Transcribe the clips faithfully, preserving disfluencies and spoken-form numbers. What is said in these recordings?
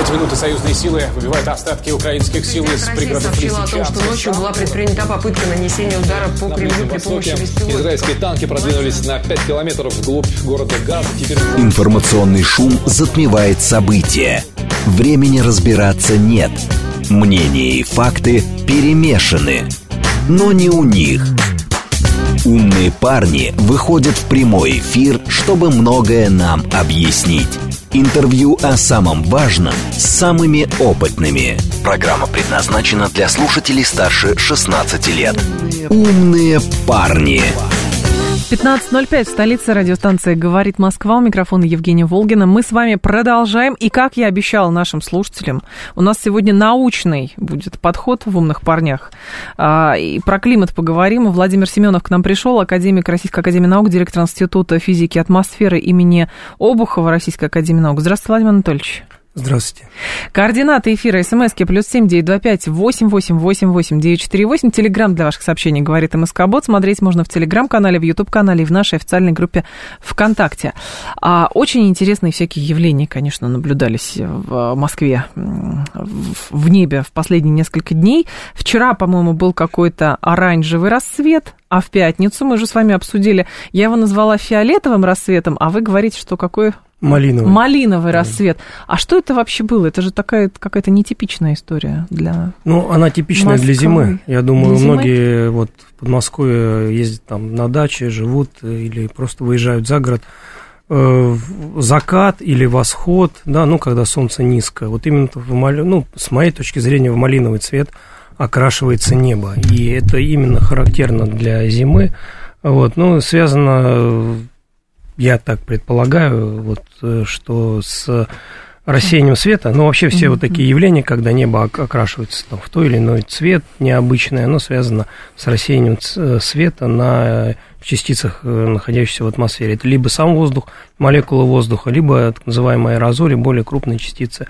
эти минуты союзные силы выбивают остатки украинских сил из пригородов сообщила о том, что ночью была предпринята попытка нанесения удара по Кремлю при помощи беспилотников. Израильские танки продвинулись на пять километров вглубь города Газа. Теперь... Информационный шум затмевает события. Времени разбираться нет. Мнения и факты перемешаны. Но не у них. Умные парни выходят в прямой эфир, чтобы многое нам объяснить. Интервью о самом важном с самыми опытными. Программа предназначена для слушателей старше шестнадцати лет. Умные парни. пятнадцать ноль пять в столице, радиостанция «Говорит Москва». У микрофона Евгения Волгина. Мы с вами продолжаем. И, как я обещала нашим слушателям, у нас сегодня научный будет подход в «Умных парнях». А, и про климат поговорим. Владимир Семенов к нам пришел, академик Российской академии наук, директор Института физики и атмосферы имени Обухова Российской академии наук. Здравствуйте, Владимир Анатольевич. Здравствуйте. Координаты эфира СМСки плюс семь девятьсот двадцать пять восемь восемь восемь восемь девять четыре восемь. Телеграм для ваших сообщений «Говорит МСК-бот». Смотреть можно в Телеграм-канале, в Ютуб-канале и в нашей официальной группе ВКонтакте. А, очень интересные всякие явления, конечно, наблюдались в Москве в небе в последние несколько дней. Вчера, по-моему, был какой-то оранжевый рассвет, а в пятницу мы уже с вами обсудили. Я его назвала фиолетовым рассветом, а вы говорите, что какой... Малиновый. Малиновый рассвет. А что это вообще было? Это же такая какая-то нетипичная история для Ну, она типичная Москвы. Для зимы. Я думаю, Для зимы? многие вот в Подмосковье ездят там на даче, живут или просто выезжают за город. Э, закат или восход, да, ну, когда солнце низко. Вот именно в мали... ну, с моей точки зрения, в малиновый цвет окрашивается небо. И это именно характерно для зимы. Вот, ну, связано... Я так предполагаю, вот, что с рассеянием света, ну, вообще все mm-hmm. вот такие явления, когда небо окрашивается там, в той или иной цвет необычное, оно связано с рассеянием света на частицах, находящихся в атмосфере. Это либо сам воздух, молекулы воздуха, либо так называемые аэрозоли, более крупные частицы.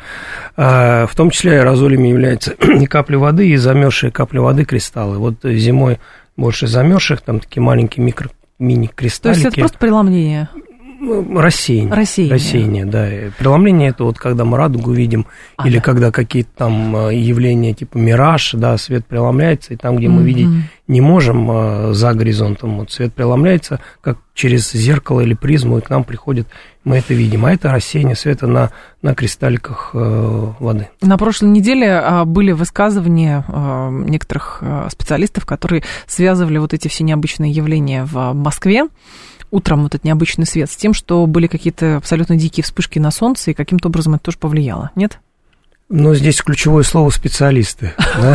В том числе аэрозолями являются и капли воды, и замерзшие капли воды, кристаллы. Вот зимой больше замерзших, там такие маленькие микро мини-кристаллики. То есть это просто преломление? Рассеяние. Рассеяние. Рассеяние, да. Преломление – это вот когда мы радугу видим, а, или да. когда какие-то там явления типа мираж, да, свет преломляется, и там, где mm-hmm. мы видеть не можем за горизонтом, вот свет преломляется, как через зеркало или призму, и к нам приходит, мы это видим. А это рассеяние света на, на кристалликах э, воды. На прошлой неделе а, были высказывания а, некоторых а, специалистов, которые связывали вот эти все необычные явления в Москве, утром вот этот необычный свет, с тем, что были какие-то абсолютно дикие вспышки на солнце, и каким-то образом это тоже повлияло, нет? Ну, здесь ключевое слово «специалисты».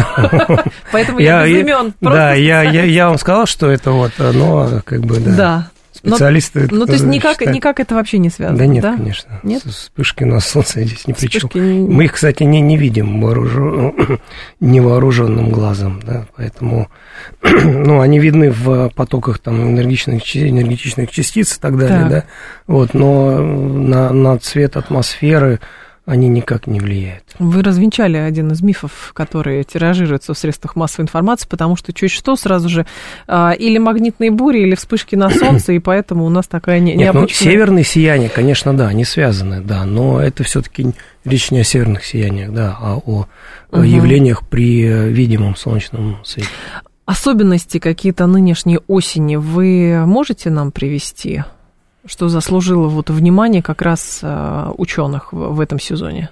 Поэтому я без имен. Да, я вам сказал, что это вот, но как бы, да. Да. Специалисты... Ну, то есть никак, никак это вообще не связано, да? Нет, да? конечно. Нет? Вспышки на солнце здесь ни при чем. Вспышки... Мы их, кстати, не, не видим вооружен... невооруженным глазом, да, поэтому... ну, они видны в потоках там энергичных, энергетичных частиц и так далее, так. да, вот, но на, на цвет атмосферы они никак не влияют. Вы развенчали один из мифов, который тиражируется в средствах массовой информации, потому что чуть что сразу же а, или магнитные бури, или вспышки на солнце, и поэтому у нас такая не, Нет, необычная... ну, северные сияния, конечно, да, они связаны, да, но это все-таки речь не о северных сияниях, да, а о угу. явлениях при видимом солнечном свете. Особенности какие-то нынешней осени вы можете нам привести? Что заслужило вот внимание как раз ученых в этом сезоне?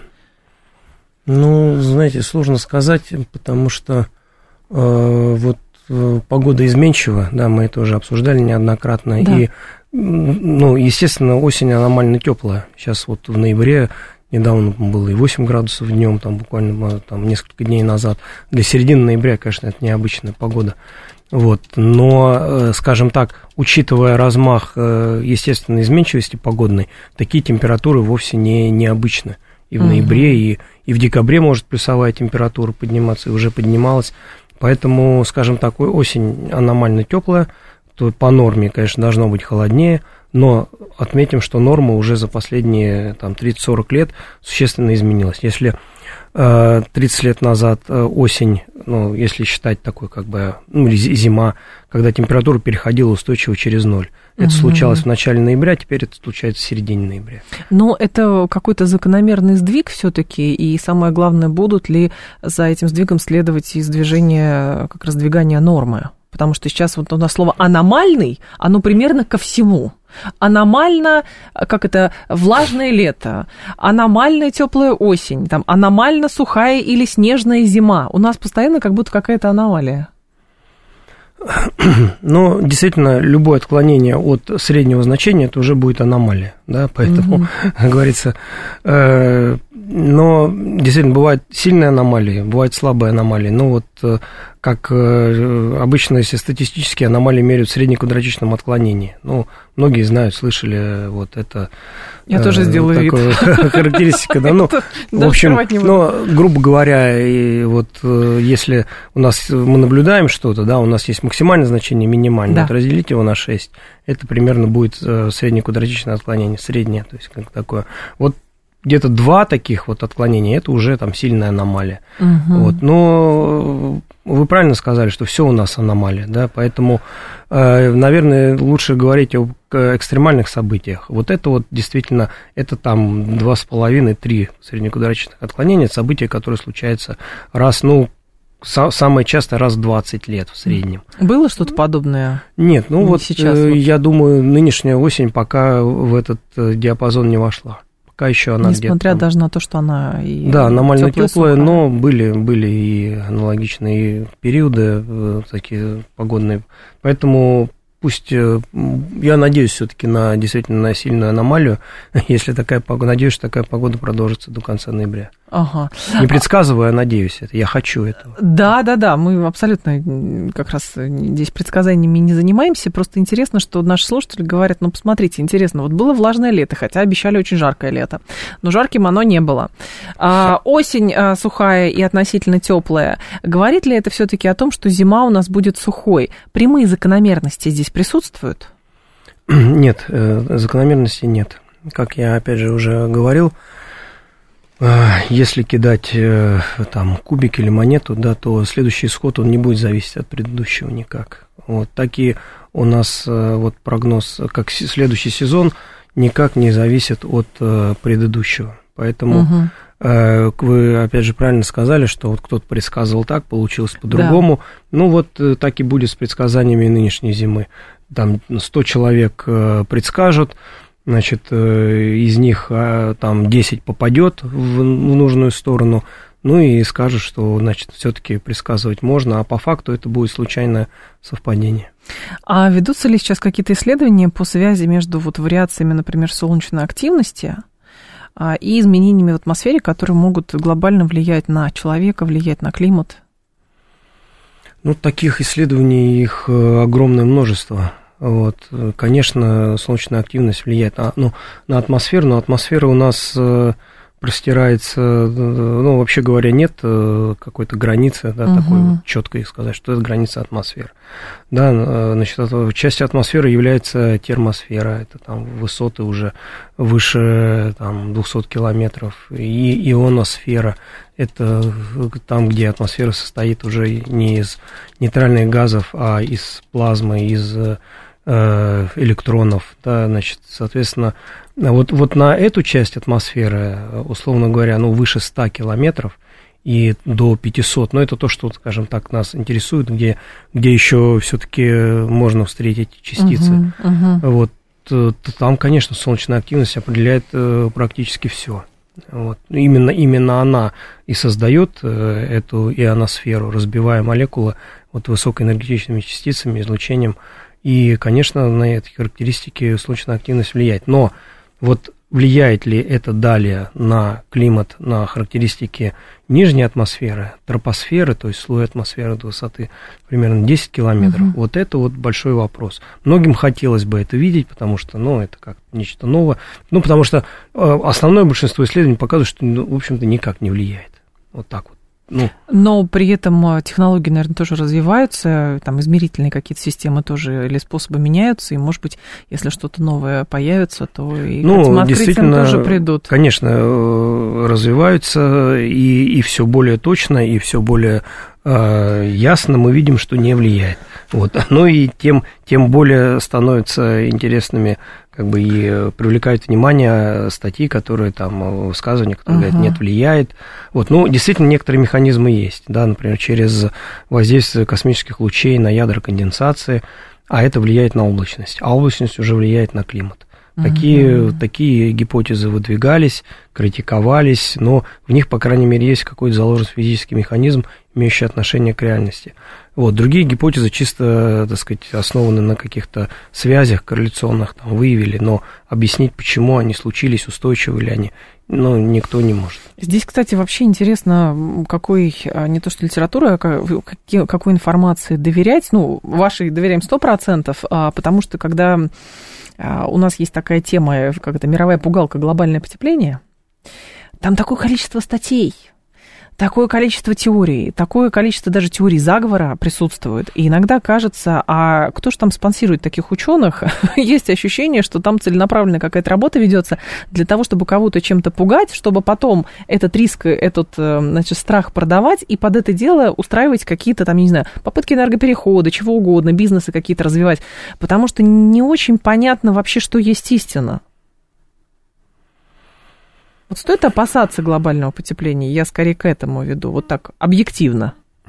Ну, знаете, сложно сказать, потому что э, вот э, погода изменчива, да, мы это уже обсуждали неоднократно, да. и, ну, естественно, осень аномально теплая. Сейчас вот в ноябре недавно было и восемь градусов днем, там буквально там, несколько дней назад. Для середины ноября, конечно, это необычная погода. Вот. Но, скажем так, учитывая размах естественной изменчивости погодной, такие температуры вовсе не необычны. И в mm-hmm. ноябре, и, и в декабре может плюсовая температура подниматься, и уже поднималась. Поэтому, скажем так, осень аномально теплая, то по норме, конечно, должно быть холоднее, но отметим, что норма уже за последние там, тридцать-сорок лет существенно изменилась. Если тридцать лет назад осень ну, если считать такой, как бы, ну, зима, когда температура переходила устойчиво через ноль. Это угу. случалось в начале ноября, теперь это случается в середине ноября. Но это какой-то закономерный сдвиг все-таки, и самое главное, будут ли за этим сдвигом следовать из движения, как раз двигания нормы? Потому что сейчас вот у нас слово «аномальный», оно примерно ко всему. Аномально, как это, влажное лето, аномальная теплая осень, там, аномально сухая или снежная зима. У нас постоянно как будто какая-то аномалия. Ну, действительно, любое отклонение от среднего значения, это уже будет аномалия, да, поэтому, mm-hmm. как говорится, э, но действительно бывают сильные аномалии, бывают слабые аномалии, но вот э, как э, обычно, если статистически аномалии меряют в среднеквадратичном отклонении, ну, многие знают, слышали, вот это... Я э, тоже сделаю вид. Характеристика, да, ну, в общем, ну, грубо говоря, и вот э, если у нас мы наблюдаем что-то, да, у нас есть максимальное значение, минимальное, да. Вот разделить его на шесть, это примерно будет э, среднеквадратичное отклонение, среднее, то есть как такое. Вот где-то два таких вот отклонения, это уже там сильная аномалия. Угу. Вот, но вы правильно сказали, что все у нас аномалия, да, поэтому, э, наверное, лучше говорить о экстремальных событиях. Вот это вот действительно, это там два с половиной, три среднеквадратичных отклонения, события, которые случаются раз, ну, самое часто раз в двадцать лет в среднем. Было что-то подобное? Нет, ну вот сейчас, э, я думаю, нынешняя осень пока в этот диапазон не вошла. Пока еще она несмотря где-то... даже на то, что она и да, аномально теплая, теплая, но были, были и аналогичные периоды, такие погодные. Поэтому пусть, я надеюсь все-таки на действительно на сильную аномалию, если такая погода, надеюсь, что такая погода продолжится до конца ноября. Ага. Не предсказываю, а надеюсь это, я хочу этого. Да, да, да, мы абсолютно как раз здесь предсказаниями не занимаемся, просто интересно, что наши слушатели говорят, ну, посмотрите, интересно, вот было влажное лето, хотя обещали очень жаркое лето, но жарким оно не было. А, осень а, сухая и относительно теплая. Говорит ли это все-таки о том, что зима у нас будет сухой? Прямые закономерности здесь присутствуют? Нет, закономерностей нет. Как я, опять же, уже говорил, если кидать там кубик или монету, да, то следующий исход, он не будет зависеть от предыдущего никак. Вот, так и у нас вот прогноз, как следующий сезон, никак не зависит от предыдущего. Поэтому угу. вы, опять же, правильно сказали, что вот кто-то предсказывал так, получилось по-другому. Да. Ну, вот так и будет с предсказаниями нынешней зимы. Там сто человек предскажут, значит, из них там десять попадет в нужную сторону, ну и скажут, что, значит, все-таки предсказывать можно, а по факту это будет случайное совпадение. А ведутся ли сейчас какие-то исследования по связи между вот вариациями, например, солнечной активности и изменениями в атмосфере, которые могут глобально влиять на человека, влиять на климат? Ну, таких исследований их огромное множество. Вот. Конечно, солнечная активность влияет на, ну, на атмосферу, но атмосфера у нас простирается, ну, вообще говоря, нет какой-то границы, да, угу. такой вот четкой сказать, что это граница атмосферы. Да, значит, частью атмосферы является термосфера, это там высоты уже выше там, двухсот километров, и ионосфера, это там, где атмосфера состоит уже не из нейтральных газов, а из плазмы, из э, электронов, да, значит, соответственно, вот, вот на эту часть атмосферы, условно говоря, ну, выше ста километров и до пятисот, но это то, что, скажем так, нас интересует, где, где еще все-таки можно встретить частицы. Uh-huh, uh-huh. Вот, там, конечно, солнечная активность определяет практически все. Вот. Именно, именно она и создает эту ионосферу, разбивая молекулы вот, высокоэнергетичными частицами, излучением. И, конечно, на эти характеристики солнечная активность влияет. Но вот влияет ли это далее на климат, на характеристики нижней атмосферы, тропосферы, то есть слой атмосферы до высоты примерно десять километров, угу. вот это вот большой вопрос. Многим хотелось бы это видеть, потому что, ну, это как нечто новое. Ну, потому что основное большинство исследований показывает, что, ну, в общем-то, никак не влияет. Вот так вот. Ну. Но при этом технологии, наверное, тоже развиваются, там измерительные какие-то системы тоже или способы меняются, и, может быть, если что-то новое появится, то и ну, к этим открытиям тоже придут. Конечно, развиваются, и, и все более точно, и все более э, ясно мы видим, что не влияет. Вот. Ну и тем, тем более становятся интересными, как бы, и привлекают внимание статьи, которые там, высказывания, которые uh-huh. говорят, нет, влияет. Вот. Ну, действительно, некоторые механизмы есть, да, например, через воздействие космических лучей на ядра конденсации, а это влияет на облачность, а облачность уже влияет на климат. Такие, uh-huh. такие гипотезы выдвигались, критиковались, но в них, по крайней мере, есть какой-то заложен физический механизм, имеющий отношение к реальности. Вот. Другие гипотезы чисто, так сказать, основаны на каких-то связях корреляционных, там, выявили, но объяснить, почему они случились, устойчивы ли они, ну, никто не может. Здесь, кстати, вообще интересно, какой, не то что литература, а какой информации доверять. Ну, вашей доверяем сто процентов, потому что когда у нас есть такая тема, как это, мировая пугалка, глобальное потепление, там такое количество статей, такое количество теорий, такое количество даже теорий заговора присутствует. И иногда кажется, а кто же там спонсирует таких ученых? Есть ощущение, что там целенаправленная какая-то работа ведется для того, чтобы кого-то чем-то пугать, чтобы потом этот риск, этот, значит, страх продавать и под это дело устраивать какие-то там, не знаю, попытки энергоперехода, чего угодно, бизнесы какие-то развивать. Потому что не очень понятно вообще, что есть истина. Вот стоит опасаться глобального потепления? Я скорее к этому веду, вот так, объективно.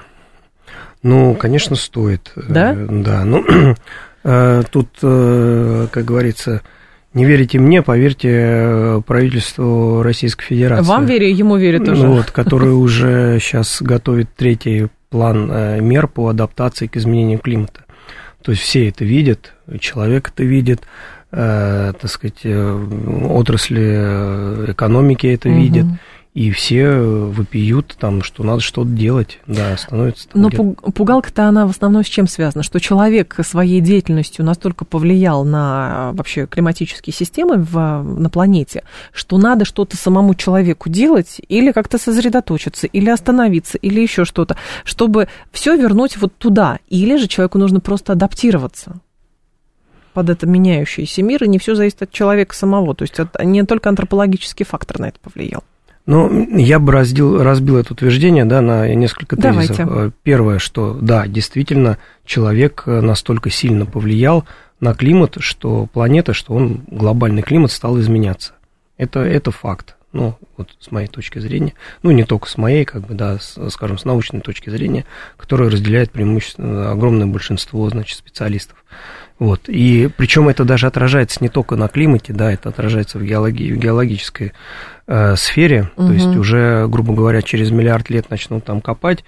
Ну, конечно, стоит. Да? Да, ну, тут, как говорится, не верите мне, поверьте правительству Российской Федерации. Вам верю, ему верю тоже. Вот, который уже сейчас готовит третий план мер по адаптации к изменению климата. То есть все это видят, человек это видит, э, так сказать, отрасли экономики это угу. видят, и все вопиют, там, что надо что-то делать, да, становится... Но пугалка-то она в основном с чем связана? Что человек своей деятельностью настолько повлиял на вообще климатические системы в, на планете, что надо что-то самому человеку делать, или как-то сосредоточиться, или остановиться, или еще что-то, чтобы все вернуть вот туда. Или же человеку нужно просто адаптироваться под это меняющийся мир, и не все зависит от человека самого. То есть от, не только антропологический фактор на это повлиял. Ну, я бы раздел, разбил это утверждение, да, на несколько тезисов. Давайте. Первое, что, да, действительно, человек настолько сильно повлиял на климат, что планета, что он, глобальный климат стал изменяться. Это, это факт. Ну, вот с моей точки зрения, ну, не только с моей, как бы, да, с, скажем, с научной точки зрения, которая разделяет преимущественно огромное большинство, значит, специалистов. Вот. И причем это даже отражается не только на климате, да, это отражается в, геологии, в геологической э, сфере, угу. То есть уже, грубо говоря, через миллиард лет начнут там копать,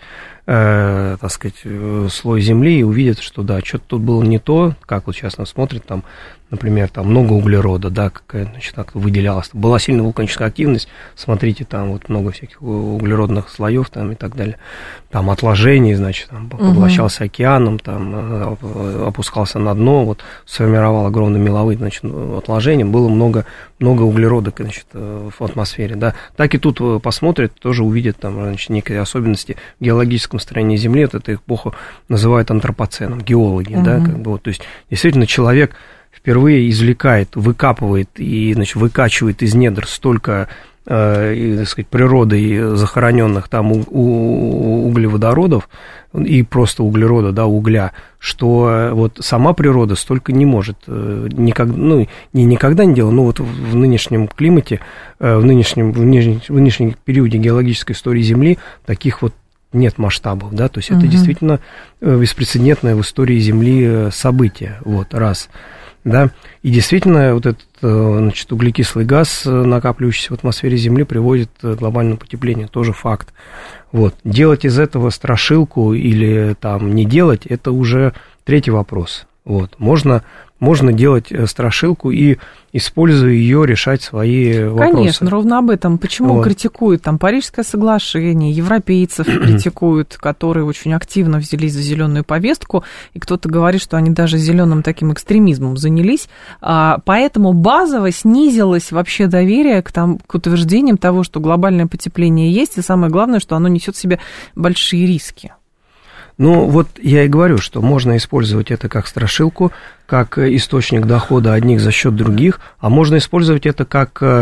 э, так сказать, слой земли и увидят, что, да, что-то тут было не то, как вот сейчас нас смотрят, там, например, там много углерода, да, какая, значит, так выделялась, была сильная вулканическая активность, смотрите, там вот много всяких углеродных слоев там и так далее, там отложений, значит, там поглощался океаном, там опускался на дно, вот сформировал огромные меловые, значит, отложения, было много, много углерода, значит, в атмосфере, да, так и тут посмотрят, тоже увидят там, значит, некие особенности в геологическом строении Земли, вот эту эпоху называют антропоценом, геологи, угу. да, как бы вот, то есть действительно человек впервые извлекает, выкапывает и, значит, выкачивает из недр столько, э, так сказать, природой захороненных там у, у, углеводородов и просто углерода, да, угля, что вот сама природа столько не может, э, никогда, ну, не никогда не делала, но вот в нынешнем климате, э, в, нынешнем, в, нынешнем, в нынешнем периоде геологической истории Земли таких вот нет масштабов, да, то есть это угу. действительно беспрецедентное в истории Земли событие, вот, раз. Да, и действительно, вот этот, значит, углекислый газ, накапливающийся в атмосфере Земли, приводит к глобальному потеплению, тоже факт. Вот. Делать из этого страшилку или там не делать, это уже третий вопрос. Вот. Можно, можно делать страшилку и, используя ее, решать свои вопросы. Конечно, ровно об этом. Почему вот. критикуют там Парижское соглашение, европейцев критикуют, которые очень активно взялись за зеленую повестку, и кто-то говорит, что они даже зеленым таким экстремизмом занялись. А, поэтому базово снизилось вообще доверие к, там, к утверждениям того, что глобальное потепление есть, и самое главное, что оно несет в себе большие риски. Ну, вот я и говорю, что можно использовать это как страшилку, как источник дохода одних за счет других, а можно использовать это как,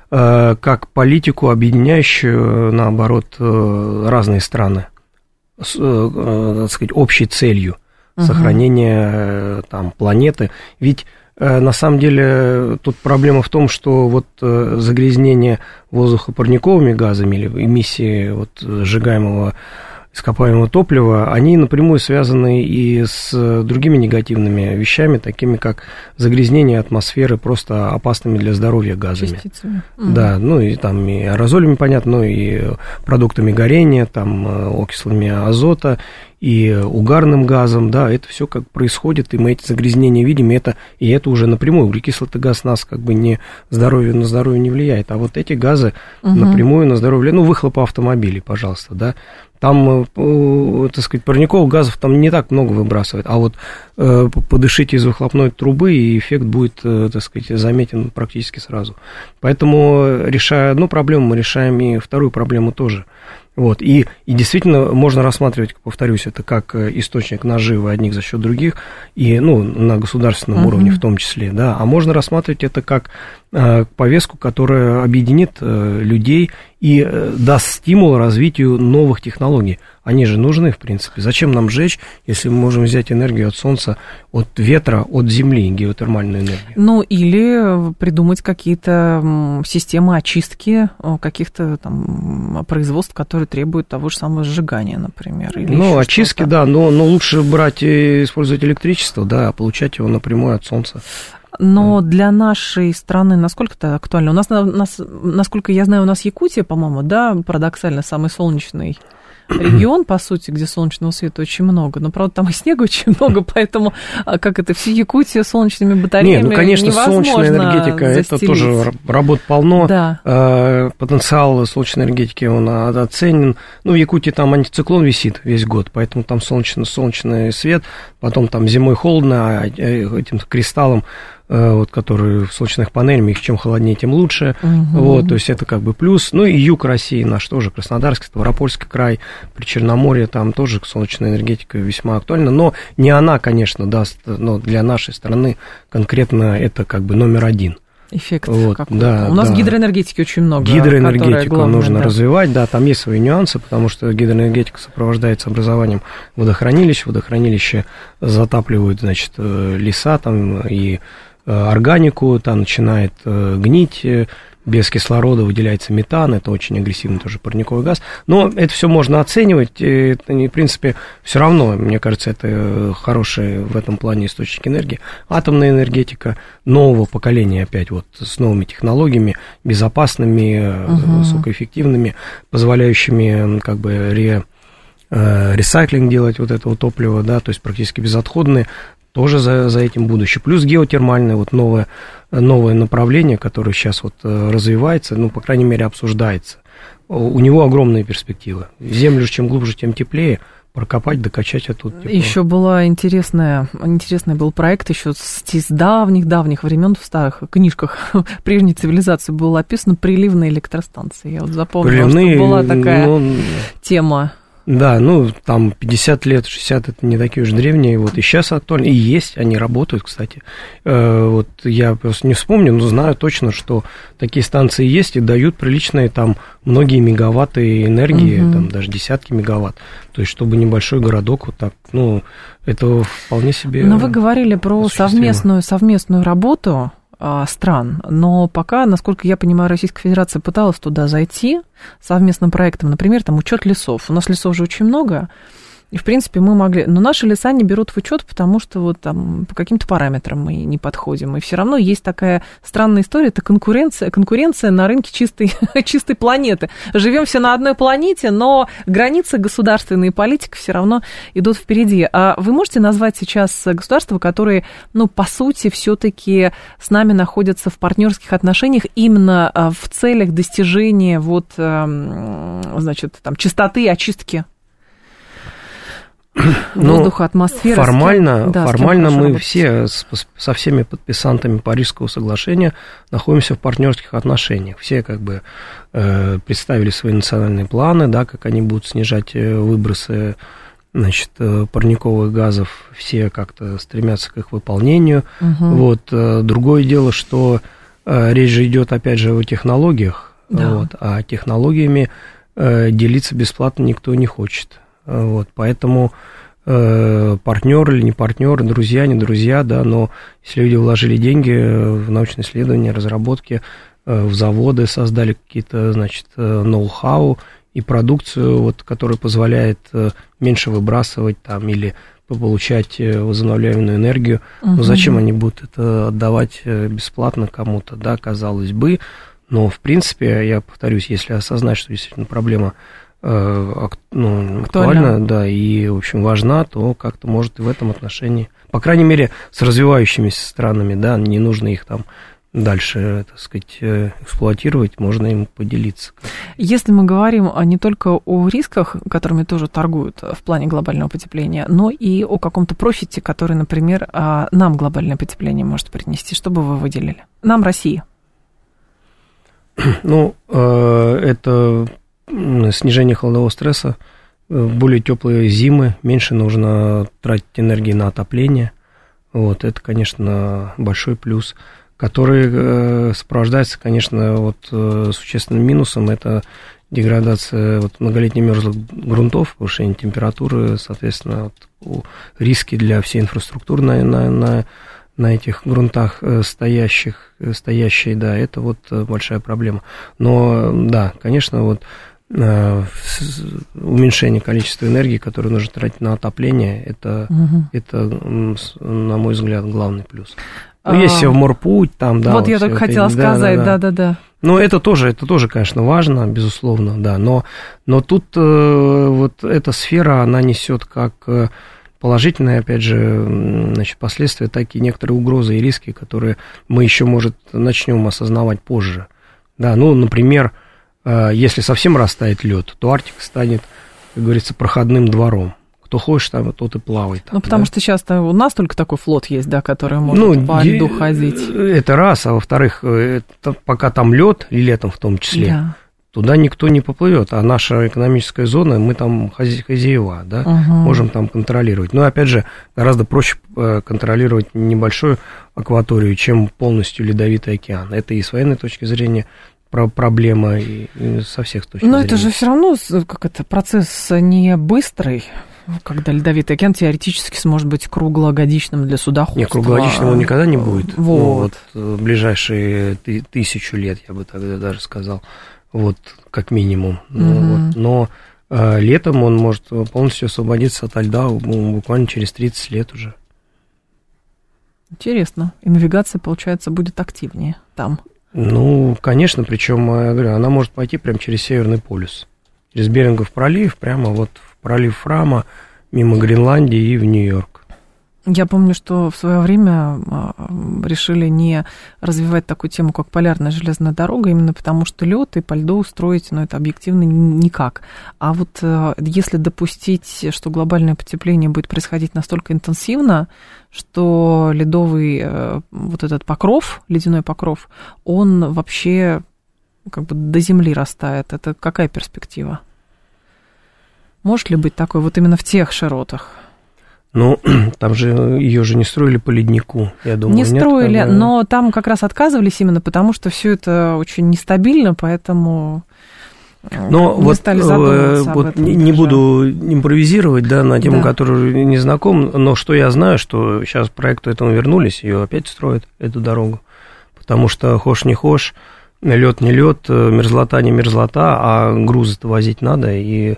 как политику, объединяющую, наоборот, разные страны, с, так сказать, общей целью сохранения там, планеты. Ведь на самом деле тут проблема в том, что вот загрязнение воздуха парниковыми газами или эмиссии вот сжигаемого ископаемого топлива, они напрямую связаны и с другими негативными вещами, такими как загрязнение атмосферы просто опасными для здоровья газами. Частицами. Да, ну и там и аэрозолями, понятно, ну и продуктами горения, там окислами азота, и угарным газом, да, это все как происходит, и мы эти загрязнения видим, и это, и это уже напрямую, углекислый газ нас как бы не здоровье, на здоровье не влияет, а вот эти газы угу. напрямую на здоровье, ну, выхлопы автомобилей, пожалуйста, да, там, так сказать, парниковых газов там не так много выбрасывает, а вот э, подышите из выхлопной трубы, и эффект будет, э, так сказать, заметен практически сразу. Поэтому, решая одну проблему, мы решаем и вторую проблему тоже. Вот, и, и действительно можно рассматривать, повторюсь, это как источник наживы одних за счет других, и, ну, на государственном uh-huh. уровне в том числе, да, а можно рассматривать это как э, повестку, которая объединит э, людей и э, даст стимул развитию новых технологий. Они же нужны, в принципе. Зачем нам жечь, если мы можем взять энергию от солнца, от ветра, от земли, геотермальную энергию? Ну, или придумать какие-то системы очистки каких-то там производств, которые требуют того же самого сжигания, например. Или ну, очистки, да, но, но лучше брать и использовать электричество, да, а получать его напрямую от солнца. Но для нашей страны насколько это актуально? У нас, нас, насколько я знаю, у нас Якутия, по-моему, да, парадоксально, самый солнечный регион, по сути, где солнечного света очень много, но, правда, там и снега очень много, поэтому, как это, всю Якутию солнечными батареями невозможно. Нет, ну, конечно, солнечная энергетика, застелить. Это тоже работ полно, да. Потенциал солнечной энергетики, он оценен, ну, в Якутии там антициклон висит весь год, поэтому там солнечный, солнечный свет, потом там зимой холодно, а этим кристаллом, вот, которые в солнечных панелях, их чем холоднее, тем лучше, угу. вот, то есть это как бы плюс, ну и юг России наш тоже, Краснодарский, Ставропольский край, при Черноморье, там тоже солнечная энергетика весьма актуальна, но не она, конечно, даст, но для нашей страны конкретно это как бы номер один. Эффект вот, какой-то. Да, У нас да. гидроэнергетики очень много. Гидроэнергетику главное, нужно да. развивать, да, там есть свои нюансы, потому что гидроэнергетика сопровождается образованием водохранилищ, водохранилища затапливают, значит, леса там и органику, там начинает гнить, без кислорода выделяется метан, это очень агрессивный тоже парниковый газ, но это все можно оценивать, и, в принципе, все равно, мне кажется, это хороший в этом плане источник энергии. Атомная энергетика нового поколения, опять вот, с новыми технологиями, безопасными, угу. высокоэффективными, позволяющими, как бы, ре, ресайклинг делать вот этого топлива, да, то есть практически безотходные, тоже за, за этим будущее. Плюс геотермальное, вот новое, новое направление, которое сейчас вот развивается, ну, по крайней мере, обсуждается. У него огромные перспективы. Землю, чем глубже, тем теплее. Прокопать, докачать оттуда тепло. Еще была интересная, интересный был проект еще с, с давних-давних времен в старых книжках прежней цивилизации было описано приливные электростанции. Я вот запомнила, Приливные, что была такая ну, тема. Да, ну, там пятьдесят лет, шестьдесят, это не такие уж древние, вот, и сейчас актуальны, и есть, они работают, кстати, э, вот, я просто не вспомню, но знаю точно, что такие станции есть и дают приличные, там, многие мегаватты энергии, угу. там, даже десятки мегаватт, то есть, чтобы небольшой городок вот так, ну, это вполне себе... Но вы говорили про совместную, совместную работу стран, но пока, насколько я понимаю, Российская Федерация пыталась туда зайти совместным проектом, например, там учет лесов. У нас лесов же очень много, И, в принципе, мы могли... Но наши леса не берут в учет, потому что вот там по каким-то параметрам мы не подходим. И все равно есть такая странная история, это конкуренция, конкуренция на рынке чистой, чистой планеты. Живем все на одной планете, но границы государственной политики все равно идут впереди. А вы можете назвать сейчас государства, которые, ну, по сути, все-таки с нами находятся в партнерских отношениях именно в целях достижения вот, значит, там, чистоты и очистки воздуха, атмосферы? Формально, да, формально мы все с, со всеми подписантами Парижского соглашения находимся в партнерских отношениях. Все как бы э, представили свои национальные планы, да, как они будут снижать выбросы, значит, парниковых газов, все как-то стремятся к их выполнению. Угу. Вот. Другое дело, что э, речь же идет, опять же, о технологиях, да. Вот, а технологиями э, делиться бесплатно никто не хочет. Вот, поэтому э, партнер или не партнер, друзья, не друзья, да, но если люди вложили деньги в научные исследования, разработки, э, в заводы, создали какие-то, значит, ноу-хау и продукцию, вот, которая позволяет э, меньше выбрасывать там или получать возобновляемую энергию, угу. Ну зачем они будут это отдавать бесплатно кому-то, да, казалось бы, но в принципе, я повторюсь, если осознать, что действительно проблема ну, актуальна, да, и, в общем, важна, то как-то может и в этом отношении, по крайней мере, с развивающимися странами, да, не нужно их там дальше, так сказать, эксплуатировать, можно им поделиться. Если мы говорим не только о рисках, которыми тоже торгуют в плане глобального потепления, но и о каком-то профите, который, например, нам глобальное потепление может принести, что бы вы выделили? Нам, России. Ну, это... снижение холодового стресса, более теплые зимы, меньше нужно тратить энергии на отопление. Вот, это, конечно, большой плюс, который сопровождается, конечно, вот, существенным минусом. Это деградация вот, многолетних мерзлых грунтов, повышение температуры, соответственно, вот, риски для всей инфраструктуры на, на, на, на этих грунтах стоящих, стоящие, да, это вот большая проблема. Но, да, конечно, вот уменьшение количества энергии, которое нужно тратить на отопление, это, угу. это, на мой взгляд, главный плюс. Ну, а, есть Севморпуть, там, да. Вот, вот я только хотела это, сказать, да-да-да. Ну, это тоже, это тоже, конечно, важно, безусловно, да, но, но тут э, вот эта сфера, она несет как положительные, опять же, значит, последствия, так и некоторые угрозы и риски, которые мы еще, может, начнем осознавать позже. Да, ну, например, если совсем растает лед, то Арктика станет, как говорится, проходным двором. Кто хочет, там, тот и плавает. Там, ну, потому да? что сейчас у нас только такой флот есть, да, который может ну, по льду ходить. Это раз, а во-вторых, это, пока там лед, и летом в том числе, да. Туда никто не поплывет, а наша экономическая зона, мы там хозяева, да, угу. Можем там контролировать. Но, опять же, гораздо проще контролировать небольшую акваторию, чем полностью ледовитый океан. Это и с военной точки зрения проблема и со всех точек Но зрения. Но это же все равно как это, процесс не быстрый, когда ледовитый океан теоретически сможет быть круглогодичным для судоходства. Нет, круглогодичным он никогда не будет. Вот. Ну, вот ближайшие тысячу лет, я бы тогда даже сказал, вот как минимум. Mm-hmm. Ну, вот. Но э, летом он может полностью освободиться от льда буквально через тридцать лет уже. Интересно. И навигация, получается, будет активнее там. Ну, конечно, причем, я говорю, она может пойти прямо через Северный полюс, через Берингов пролив, прямо вот в пролив Фрама, мимо Гренландии и в Нью-Йорк. Я помню, что в свое время решили не развивать такую тему, как полярная железная дорога, именно потому что лед и по льду устроить, ну, это объективно никак. А вот если допустить, что глобальное потепление будет происходить настолько интенсивно, что ледовый вот этот покров, ледяной покров, он вообще как бы до земли растает. Это какая перспектива? Может ли быть такое вот именно в тех широтах? Ну, там же ее же не строили по леднику, я думаю. Не строили, нет, но там как раз отказывались именно потому, что все это очень нестабильно, поэтому но мы вот, стали задумываться вот об этом. Не даже. Буду импровизировать, да, на тему, да. Которую не знаком, но что я знаю, что сейчас к проекту этому вернулись, ее опять строят, эту дорогу, потому что хошь не хошь, лед не лед, мерзлота не мерзлота, а грузы-то возить надо, и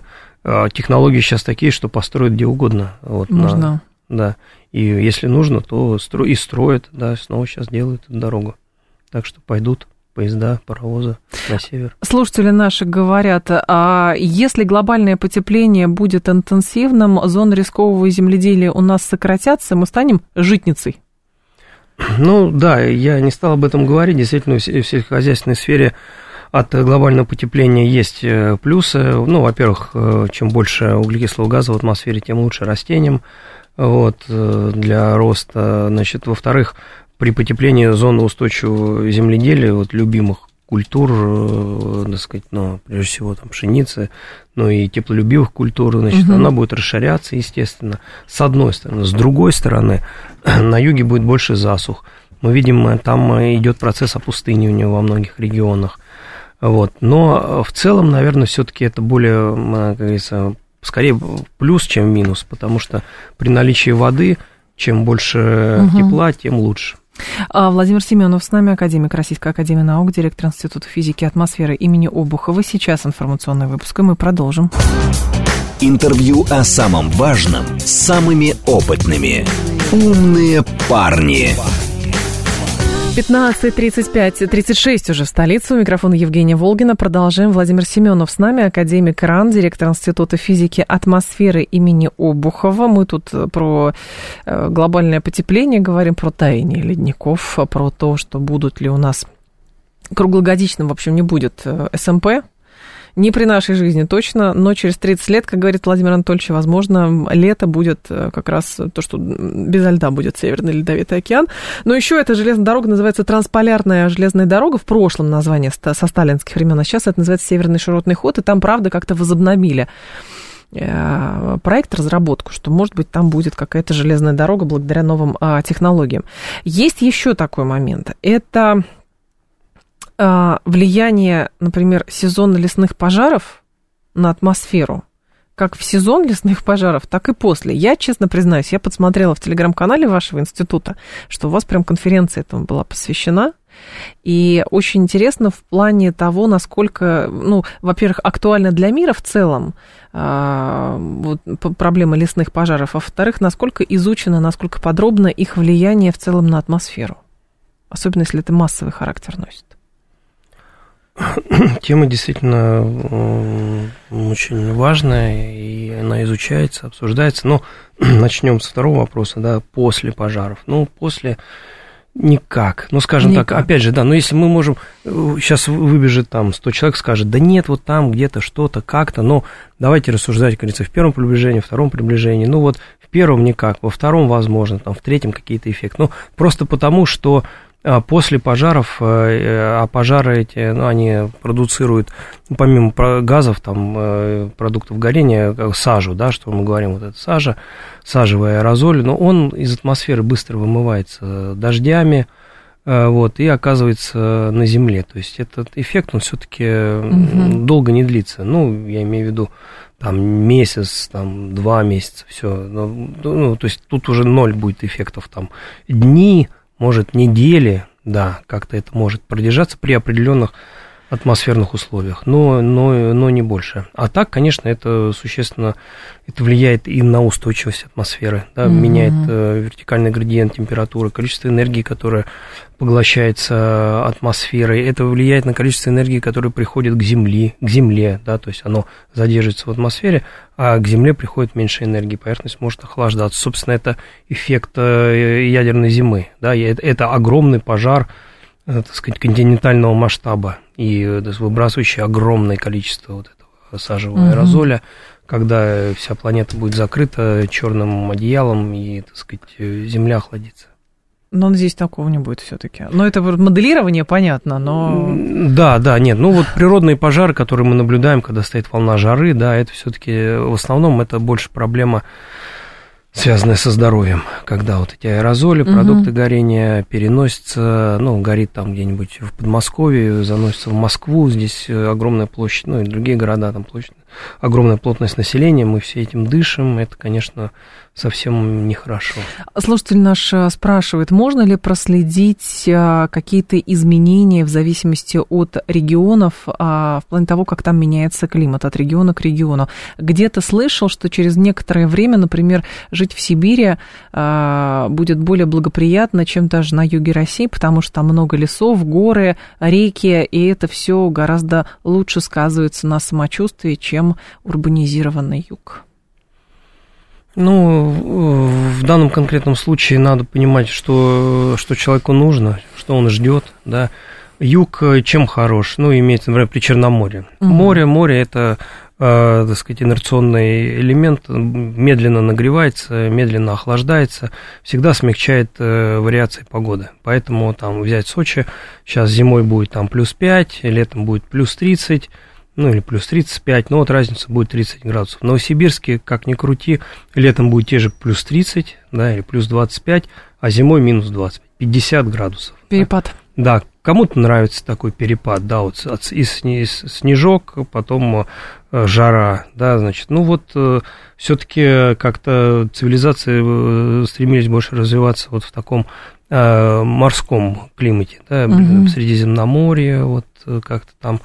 технологии сейчас такие, что построят где угодно. Вот, можно. На, да, и если нужно, то стро, и строят, да, снова сейчас делают эту дорогу. Так что пойдут поезда, паровозы на север. Слушатели наши говорят, а если глобальное потепление будет интенсивным, зоны рискового земледелия у нас сократятся, мы станем житницей? Ну, да, я не стал об этом говорить. Действительно, в сельскохозяйственной сфере от глобального потепления есть плюсы. Ну, во-первых, чем больше углекислого газа в атмосфере, тем лучше растениям вот, для роста. Значит, во-вторых, при потеплении зоны устойчивого земледелия, вот, любимых культур, так сказать, ну, прежде всего, там, пшеницы, ну, и теплолюбивых культур, значит, угу. она будет расширяться, естественно, с одной стороны. С другой стороны, на юге будет больше засух. Мы видим, там идет процесс опустынивания во многих регионах. Вот. Но в целом, наверное, все-таки это более, как говорится, скорее плюс, чем минус, потому что при наличии воды, чем больше угу. тепла, тем лучше. Владимир Семенов с нами, академик Российской академии наук, директор Института физики и атмосферы имени Обухова. Сейчас информационный выпуск, и мы продолжим. Интервью о самом важном с самыми опытными. Умные парни. пятнадцать тридцать пять, тридцать шесть уже в столице. У микрофона Евгения Волгина. Продолжаем. Владимир Семенов с нами, академик РАН, директор Института физики атмосферы имени Обухова. Мы тут про глобальное потепление говорим, про таяние ледников, про то, что будут ли у нас круглогодичным, в общем, не будет СМП. Не при нашей жизни точно, но через тридцать лет, как говорит Владимир Анатольевич, возможно, лето будет как раз то, что безо льда будет Северный Ледовитый океан. Но еще эта железная дорога называется Трансполярная железная дорога, в прошлом название со сталинских времен, а сейчас это называется Северный широтный ход, и там, правда, как-то возобновили проект, разработку, что, может быть, там будет какая-то железная дорога благодаря новым технологиям. Есть еще такой момент. Это влияние, например, сезона лесных пожаров на атмосферу, как в сезон лесных пожаров, так и после. Я, честно признаюсь, я подсмотрела в телеграм-канале вашего института, что у вас прям конференция этому была посвящена, и очень интересно в плане того, насколько, ну, во-первых, актуально для мира в целом а, вот, проблема лесных пожаров, а во-вторых, насколько изучено, насколько подробно их влияние в целом на атмосферу, особенно если это массовый характер носит. Тема действительно очень важная, и она изучается, обсуждается. Но начнем с второго вопроса, да, после пожаров. Ну, после никак. Ну, скажем никак. Так, опять же, да, но если мы можем, сейчас выбежит там сто человек, скажет, да нет, вот там где-то что-то, как-то, но давайте рассуждать, как говорится, в первом приближении, в втором приближении. Ну, вот в первом никак, во втором возможно, там, в третьем какие-то эффекты. Ну, просто потому, что после пожаров, а пожары эти, ну, они продуцируют, помимо газов, там, продуктов горения, сажу, да, что мы говорим, вот это сажа, сажевый аэрозоль, но он из атмосферы быстро вымывается дождями, вот, и оказывается на земле. То есть этот эффект, он все-таки угу. долго не длится. Ну, я имею в виду, там, месяц, там, два месяца, все. Ну, ну, то есть тут уже ноль будет эффектов, там, дни, может, недели, да, как-то это может продержаться при определенных атмосферных условиях, но, но, но не больше. А так, конечно, это существенно, это влияет и на устойчивость атмосферы, да, mm-hmm. меняет э, вертикальный градиент температуры, количество энергии, которое поглощается атмосферой, это влияет на количество энергии, которое приходит к Земле, к Земле, да, то есть оно задерживается в атмосфере, а к Земле приходит меньше энергии, поверхность может охлаждаться. Собственно, это эффект э, ядерной зимы, да, это, это огромный пожар, так сказать, континентального масштаба и выбрасывающий огромное количество вот этого сажевого mm-hmm. аэрозоля, когда вся планета будет закрыта черным одеялом и, так сказать, Земля охладится. Но здесь такого не будет все-таки. Но это моделирование, понятно, но... Да, да, нет, ну вот природные пожары, которые мы наблюдаем, когда стоит волна жары, да, это все-таки в основном это больше проблема, связанные со здоровьем, когда вот эти аэрозоли, продукты угу. горения переносятся, ну, горит там где-нибудь в Подмосковье, заносится в Москву, здесь огромная площадь, ну, и другие города, там площадь огромная плотность населения, мы все этим дышим, это, конечно, совсем нехорошо. Слушатель наш спрашивает, можно ли проследить какие-то изменения в зависимости от регионов, в плане того, как там меняется климат от региона к региону? Где-то слышал, что через некоторое время, например, жить в Сибири будет более благоприятно, чем даже на юге России, потому что там много лесов, горы, реки, и это все гораздо лучше сказывается на самочувствии, чем урбанизированный юг. Ну, в данном конкретном случае надо понимать, что, что человеку нужно, что он ждет, да. Юг чем хорош? Ну, имеется, например, при Черноморье. Угу. Море, море – это, э, так сказать, инерционный элемент, медленно нагревается, медленно охлаждается, всегда смягчает э, вариации погоды. Поэтому там взять Сочи, сейчас зимой будет там плюс пять, летом будет плюс тридцать, ну, или плюс тридцать пять, но вот разница будет тридцать градусов. В Новосибирске, как ни крути, летом будет те же плюс тридцать, да, или плюс двадцать пять, а зимой минус двадцать, пятьдесят градусов. Перепад. Да, кому-то нравится такой перепад, да, вот и снежок, потом жара, да, значит, ну вот все-таки как-то цивилизации стремились больше развиваться вот в таком э, морском климате, да, угу. В Средиземноморье, вот как-то там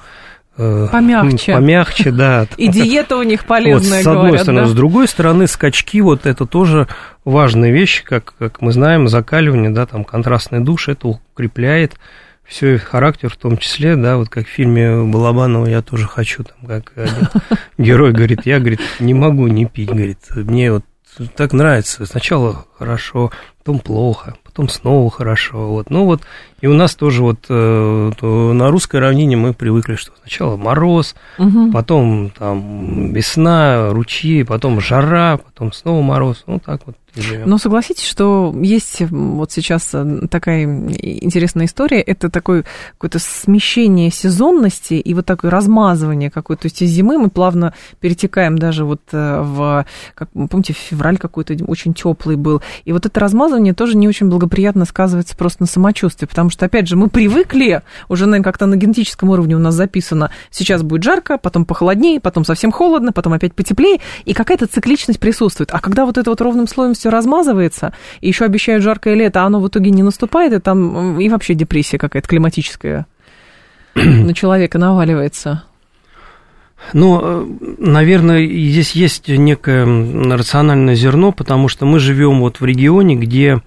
помягче. Помягче, да. И диета у них полезная, вот, с одной говорят, стороны. да? С другой стороны, скачки, вот это тоже важная вещь, как, как мы знаем, закаливание, да, там, контрастный душ, это укрепляет все характер в том числе, да, вот как в фильме Балабанова «Я тоже хочу», там, как один герой говорит, я, говорит, не могу не пить, говорит, мне вот так нравится, сначала хорошо, потом плохо, потом снова хорошо, вот, ну вот, и у нас тоже вот э, на русской равнине мы привыкли, что сначала мороз, угу. потом там весна, ручьи, потом жара, потом снова мороз, ну так вот. Но согласитесь, что есть вот сейчас такая интересная история, это такое какое-то смещение сезонности и вот такое размазывание какое-то, то есть из зимы мы плавно перетекаем даже вот в, как, помните, февраль какой-то очень теплый был, и вот это размазывание тоже не очень благоприятно сказывается просто на самочувствии, потому что, опять же, мы привыкли, уже, наверное, как-то на генетическом уровне у нас записано, сейчас будет жарко, потом похолоднее, потом совсем холодно, потом опять потеплее, и какая-то цикличность присутствует, а когда вот это вот ровным слоем все размазывается, и еще обещают жаркое лето, а оно в итоге не наступает, и там и вообще депрессия какая-то климатическая на человека наваливается. Ну, наверное, здесь есть некое рациональное зерно, потому что мы живем вот в регионе, где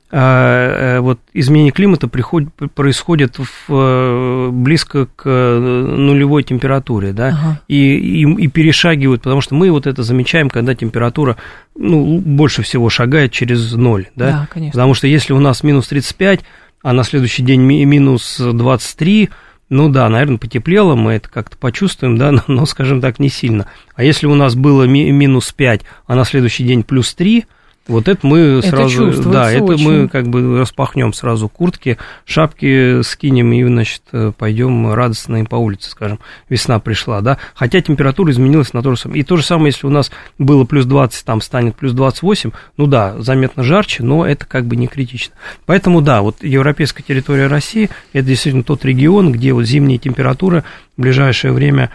э, вот изменение климата приходит, происходит в, близко к нулевой температуре, да, ага. и, и, и перешагивают, потому что мы вот это замечаем, когда температура, ну, больше всего шагает через ноль, да, да, конечно. Потому что если у нас минус тридцать пять, а на следующий день минус двадцать три, ну да, наверное, потеплело, мы это как-то почувствуем, да, но, но, скажем так, не сильно. А если у нас было ми- минус пять, а на следующий день плюс три, вот это мы сразу, это да, это очень. мы как бы распахнем сразу куртки, шапки скинем и, значит, пойдем радостно по улице, скажем, весна пришла, да, хотя температура изменилась на то же самое. И то же самое, если у нас было плюс двадцать, там станет плюс двадцать восемь, ну да, заметно жарче, но это как бы не критично. Поэтому, да, вот европейская территория России, это действительно тот регион, где вот зимние температуры в ближайшее время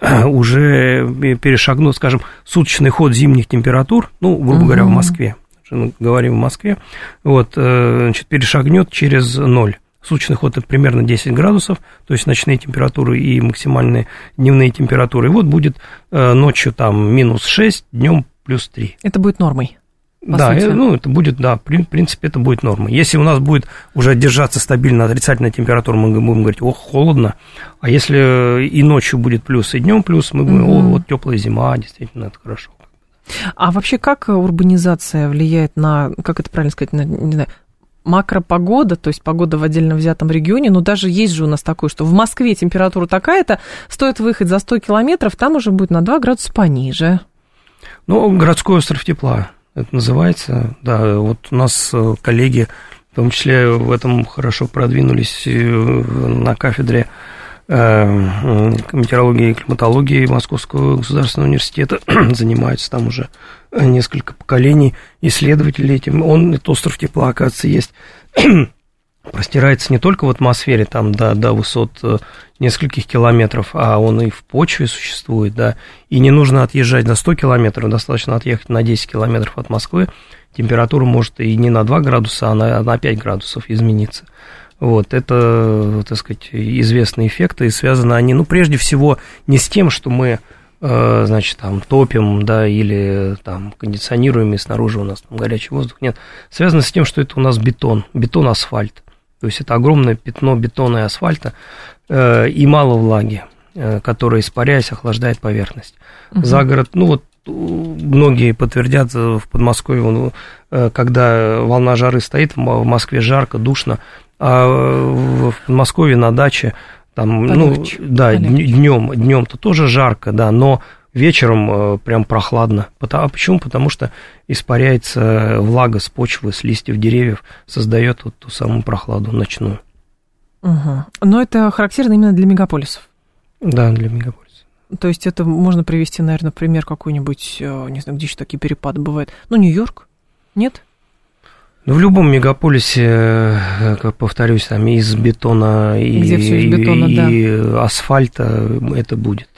уже перешагнут, скажем, суточный ход зимних температур, ну, грубо говоря, в Москве. Говорим в Москве, вот, значит, перешагнет через ноль. Суточный ход – это примерно десять градусов, то есть ночные температуры и максимальные дневные температуры. И вот будет ночью там минус шесть, днем плюс три. Это будет нормой? Да, ну, это будет, да, в принципе, это будет нормой. Если у нас будет уже держаться стабильно отрицательная температура, мы будем говорить, ох, холодно, а если и ночью будет плюс, и днем плюс, мы будем, о, вот теплая зима, действительно, это хорошо. А вообще как урбанизация влияет на, как это правильно сказать, на, не знаю, макропогода, то есть погода в отдельно взятом регионе, но даже есть же у нас такое, что в Москве температура такая-то, стоит выехать за сто километров, там уже будет на два градуса пониже. Ну, городской остров тепла, это называется, да, вот у нас коллеги, в том числе в этом хорошо продвинулись на кафедре метеорологии и климатологии Московского государственного университета, занимаются там уже несколько поколений исследователей этим. Он, этот остров тепла, оказывается, есть простирается не только в атмосфере, там, до, до высот нескольких километров, а он и в почве существует, да, и не нужно отъезжать на сто километров, достаточно отъехать на десять километров от Москвы, температура может и не на два градуса, а на, на пять градусов измениться. Вот, это, так сказать, известные эффекты, и связаны они, ну, прежде всего, не с тем, что мы, э, значит, там, топим, да, или, там, кондиционируем, и снаружи у нас там горячий воздух, нет, связано с тем, что это у нас бетон, бетон-асфальт, то есть это огромное пятно бетона и асфальта, э, и мало влаги, э, которая, испаряясь, охлаждает поверхность. Uh-huh. За город, ну, вот, многие подтвердят в Подмосковье, ну, когда волна жары стоит, в Москве жарко, душно, а в Подмосковье на даче там, полегче, ну, да, днем, днем-то тоже жарко, да, но вечером прям прохладно. А почему? Потому что испаряется влага с почвы, с листьев деревьев, создает вот ту самую прохладу ночную. Угу. Но это характерно именно для мегаполисов? Да, для мегаполисов. То есть это можно привести, наверное, пример какой-нибудь, не знаю, где еще такие перепады бывают. Ну, Нью-Йорк? Нет? Ну, в любом мегаполисе, как повторюсь, там из бетона и, Где всё из бетона, и да. асфальта это будет.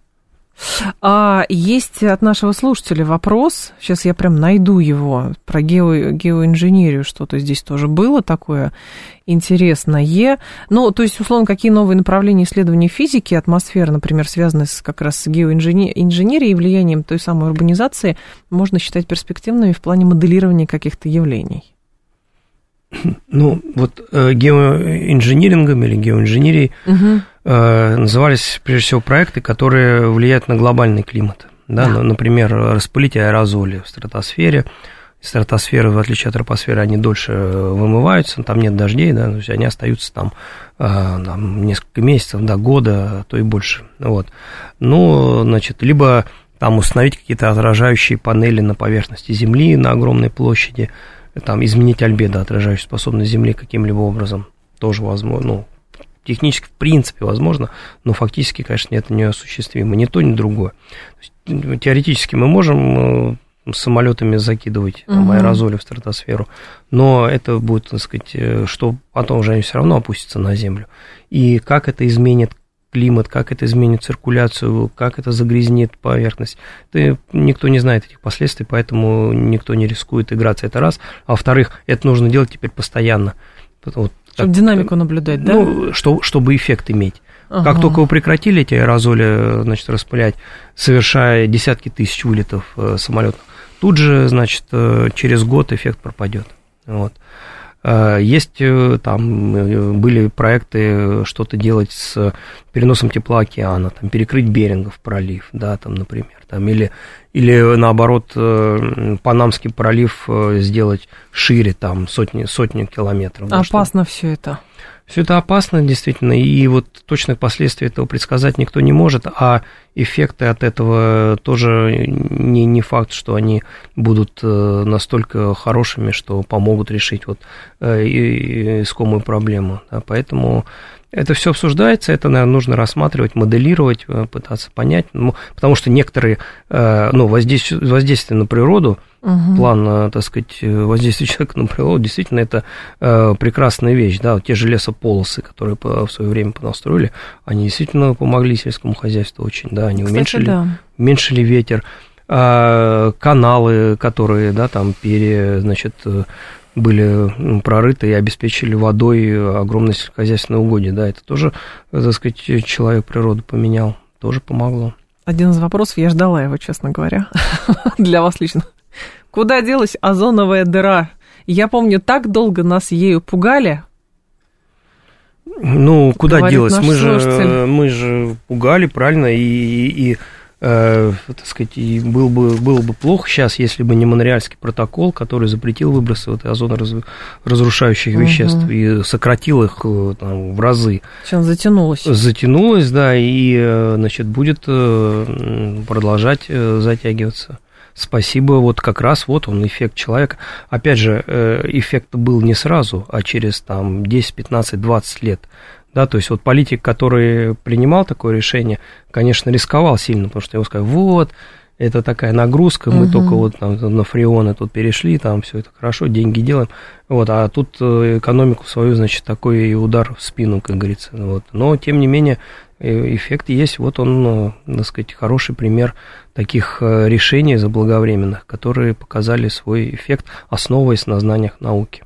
А есть от нашего слушателя вопрос, сейчас я прям найду его, про гео, геоинженерию, что-то здесь тоже было такое интересное. Ну, то есть, условно, какие новые направления исследований физики, атмосферы, например, связаны с, как раз с геоинженерией и влиянием той самой урбанизации, можно считать перспективными в плане моделирования каких-то явлений? Ну, вот э, геоинжинирингом или геоинженерией угу. э, назывались, прежде всего, проекты, которые влияют на глобальный климат. Да? Да. Например, распылить аэрозоли в стратосфере. Стратосферы, в отличие от тропосферы, они дольше вымываются, там нет дождей, да, то есть они остаются там, э, там несколько месяцев, до года, а то и больше. Вот. Ну, значит, либо там установить какие-то отражающие панели на поверхности Земли на огромной площади, там, изменить альбедо, отражающую способность Земли каким-либо образом, тоже возможно, ну, технически, в принципе, возможно, но фактически, конечно, это неосуществимо, ни то, ни другое. То есть, теоретически мы можем самолетами закидывать там, угу. аэрозоли в стратосферу, но это будет, так сказать, что потом уже они все равно опустятся на Землю. И как это изменит климат, как это изменит циркуляцию, как это загрязнит поверхность. Это никто не знает этих последствий, поэтому никто не рискует играться, это раз. А во-вторых, это нужно делать теперь постоянно. Вот, чтобы так, динамику наблюдать, да? Ну, что, чтобы эффект иметь. Ага. Как только вы прекратили эти аэрозоли, значит, распылять, совершая десятки тысяч вылетов самолетов, тут же, значит, через год эффект пропадет. Вот. Есть там, были проекты что-то делать с переносом тепла океана, там, перекрыть Берингов пролив, да, там, например, там, или, или наоборот, Панамский пролив сделать шире, там, сотни, сотни километров. Да, опасно все это. Все это опасно, действительно, и вот точных последствий этого предсказать никто не может, а эффекты от этого тоже не, не факт, что они будут настолько хорошими, что помогут решить вот искомую проблему. Да, поэтому это все обсуждается, это, наверное, нужно рассматривать, моделировать, пытаться понять, ну, потому что некоторые, ну, воздействие, воздействие на природу, угу. план, так сказать, воздействия человека на природу, действительно, это прекрасная вещь, да, вот те же лесополосы, которые в свое время понастроили, они действительно помогли сельскому хозяйству очень, да, они Кстати, уменьшили, да. уменьшили ветер, каналы, которые, да, там, пере, значит, были прорыты и обеспечили водой огромное сельскохозяйственное угодье, да, это тоже, так сказать, человек природу поменял, тоже помогло. Один из вопросов, я ждала его, честно говоря, для вас лично. Куда делась озоновая дыра? Я помню, так долго нас ею пугали. Ну, куда делась? Мы же, мы же пугали, правильно, и... и Э, так сказать, и был бы, было бы плохо сейчас, если бы не Монреальский протокол, который запретил выбросы вот озоноразрушающих угу. веществ и сократил их там, в разы. Сейчас затянулось. Затянулось, да, и, значит, будет продолжать затягиваться. Спасибо, вот как раз вот он, эффект человека. Опять же, эффект был не сразу, а через там десять, пятнадцать, двадцать лет. Да, то есть вот политик, который принимал такое решение, конечно, рисковал сильно, потому что его сказали, вот, это такая нагрузка, мы угу. только вот там, на фреоны тут перешли, там все это хорошо, деньги делаем, вот, а тут экономику свою, значит, такой и удар в спину, как говорится, вот, но, тем не менее, эффект есть, вот он, так сказать, хороший пример таких решений заблаговременных, которые показали свой эффект, основываясь на знаниях науки.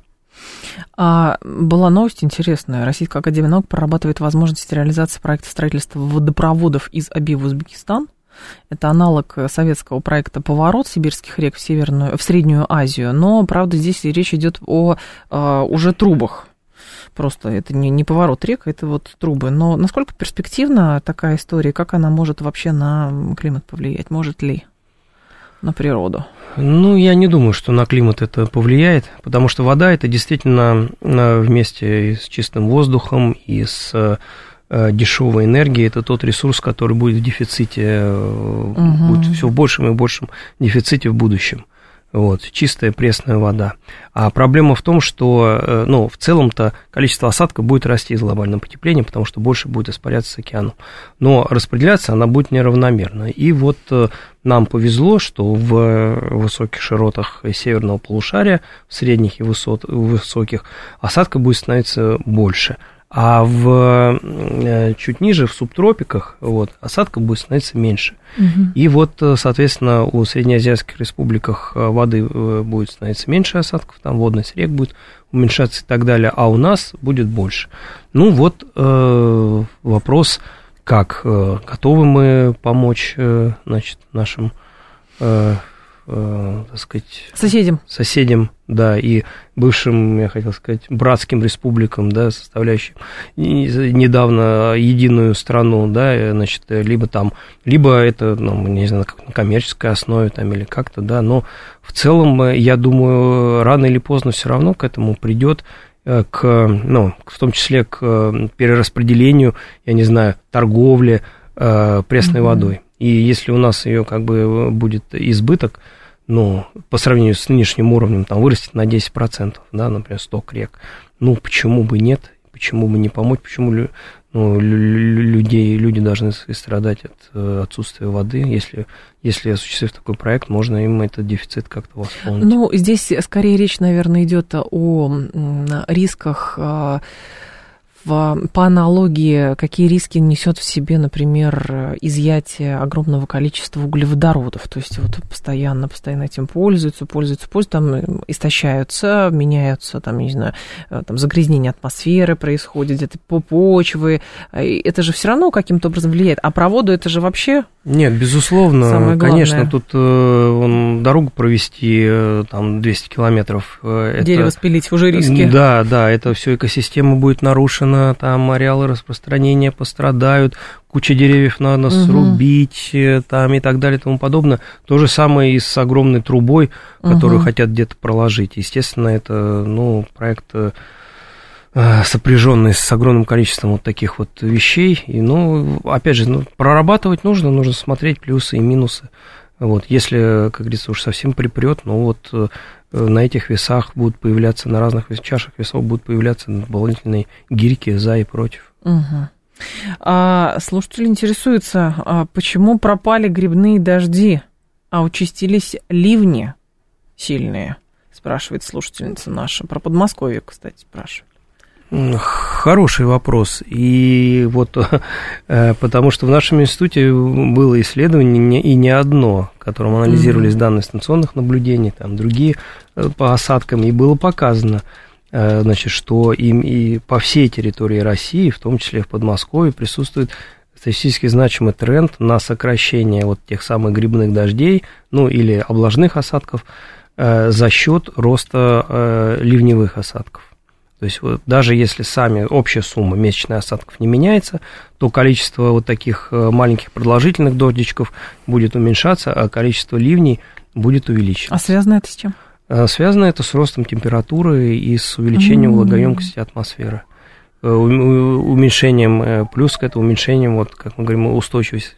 А, была новость интересная. Российская академия наук прорабатывает возможность реализации проекта строительства водопроводов из Оби в Узбекистан. Это аналог советского проекта «Поворот» сибирских рек в, Северную, в Среднюю Азию, но, правда, здесь речь идет о а, уже трубах. Просто это не, не поворот рек, это вот трубы. Но насколько перспективна такая история, как она может вообще на климат повлиять? Может ли на природу? Ну, я не думаю, что на климат это повлияет, потому что вода – это действительно вместе с чистым воздухом и с дешевой энергией, это тот ресурс, который будет в дефиците, угу. будет все в большем и большем дефиците в будущем. Вот, чистая пресная вода. А проблема в том, что, ну, в целом-то количество осадков будет расти из глобального потепления, потому что больше будет испаряться с океаном. Но распределяться она будет неравномерно. И вот нам повезло, что в высоких широтах северного полушария, в средних и высот, высоких, осадков будет становиться больше. А в, чуть ниже, в субтропиках, вот, осадков будет становиться меньше. Угу. И вот, соответственно, у среднеазиатских республиках воды будет становиться меньше осадков, там водность рек будет уменьшаться и так далее, а у нас будет больше. Ну вот э, вопрос, как э, готовы мы помочь, э, значит, нашим, э, э, так сказать... Соседям. Соседям, да, и бывшим, я хотел сказать, братским республикам, да, составляющим недавно единую страну, да, значит, либо там, либо это, ну, не знаю, как на коммерческой основе там или как-то, да, но в целом, я думаю, рано или поздно все равно к этому придет, к, ну, в том числе к перераспределению, я не знаю, торговли э, пресной mm-hmm. водой. И если у нас ее как бы будет избыток, ну, по сравнению с нынешним уровнем, там, вырастет на десять процентов, да, например, сток рек. Ну, почему бы нет, почему бы не помочь, почему ну, людей, люди должны страдать от отсутствия воды, если, если осуществив такой проект, можно им этот дефицит как-то восполнить. Ну, здесь скорее речь, наверное, идет о рисках, в, по аналогии, какие риски несет в себе, например, изъятие огромного количества углеводородов. То есть вот постоянно, постоянно этим пользуются, пользуются, пользуются, там истощаются, меняются, там, не знаю, там загрязнение атмосферы происходит, где-то по почве. Это же все равно каким-то образом влияет. А про воду это же вообще... Нет, безусловно, конечно, тут вон, дорогу провести там двести километров. Дерево это, спилить, уже риски. Да, да, это все экосистема будет нарушена, там ареалы распространения пострадают, куча деревьев надо угу. срубить, там и так далее и тому подобное. То же самое и с огромной трубой, которую угу. хотят где-то проложить. Естественно, это, ну, проект... сопряженный с огромным количеством вот таких вот вещей. И, ну, опять же, ну, прорабатывать нужно, нужно смотреть плюсы и минусы. Вот, если, как говорится, уж совсем припрет, ну вот на этих весах будут появляться, на разных чашах весов будут появляться дополнительные гирьки за и против. Угу. А, слушатели интересуются, а почему пропали грибные дожди, а участились ливни сильные, спрашивает слушательница наша. Про Подмосковье, кстати, спрашивает. Хороший вопрос. И вот потому что в нашем институте было исследование и не одно, в котором анализировались mm-hmm. данные станционных наблюдений, там другие по осадкам, и было показано, значит, что им и по всей территории России, в том числе в Подмосковье, присутствует статистически значимый тренд на сокращение вот тех самых грибных дождей, ну или облажных осадков за счет роста ливневых осадков. То есть вот, даже если сами общая сумма месячных осадков не меняется, то количество вот таких маленьких продолжительных дождичков будет уменьшаться, а количество ливней будет увеличиваться. А связано это с чем? Связано это с ростом температуры и с увеличением mm-hmm. влагоемкости атмосферы. Уменьшением, плюс к этому уменьшением, вот, как мы говорим, устойчивости